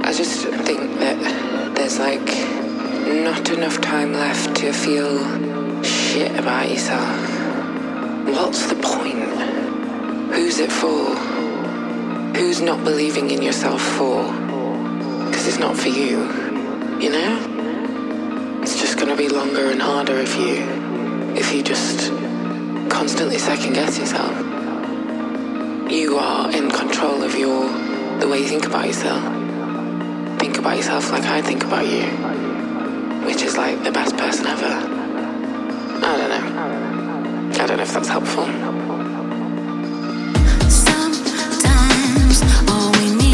I just think that there's like not enough time left to feel shit about yourself. What's the point? Who's it for? Who's not believing in yourself for? Because it's not for you, you know? It's just gonna be longer and harder if you just constantly second guess yourself. You are in control of the way you think about yourself. Think about yourself like I think about you, which is like the best person ever. I don't know if that's helpful. Sometimes all we need